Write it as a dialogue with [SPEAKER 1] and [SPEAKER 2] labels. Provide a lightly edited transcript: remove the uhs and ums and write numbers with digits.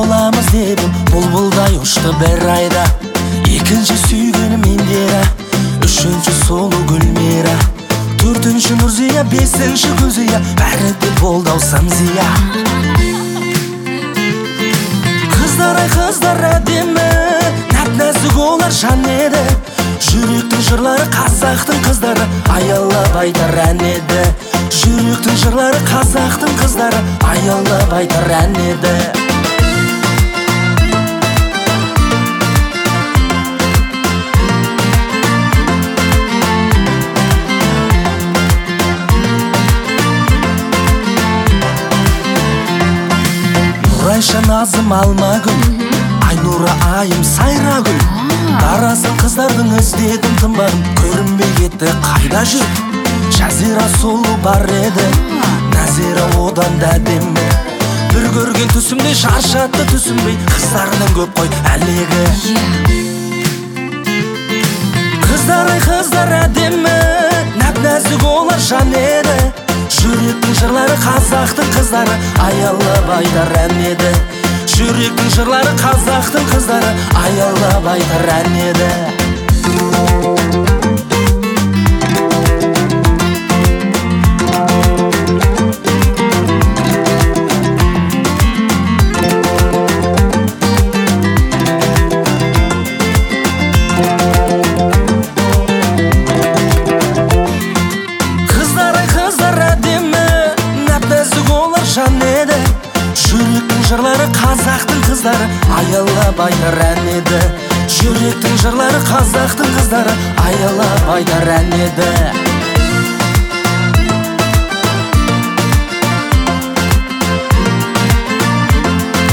[SPEAKER 1] боламыз дедім, бұлбұлдай ұшты бір айда. Екінші сүйгенім Индира, үшінші сұлу Гүлмира, төртінші Нұрзия, бесінші Гүлзия, бәрі де болды ау Самзия. Қыздар ай қыздар әдемі, нәп-нәзік олар жан еді. Жүректің жырлары қазақтың қыздары, аялап айтар ән еді. Жүректің жырлары қазақтың қыздары, аялап айтар ән еді. Нұрайша Назым Алмагүл, Айнура Айым Сайрагүл, дарасын қыздардың іздедім тынбадым, көрінбей кетті қайда жүр. Жазира сұлу бар еді, Назира одан да әдемі. Бір көрген түсімде шаршатты түсінбей, қыздарының көп қой әлегі. Қыздар ай қыздар әдемі, нәп-нәзік олар жан еді. Жүректің жырлары қазақтың қыздары, аялап айтар ән еді. Жүректің жырлары қазақтың қыздары, аялап айтар ән еді. Жүректің жырлары қазақтың қыздары, аялап айтар ән еді. Жүректің жырлары қазақтың қыздары, аялап айтар ән еді.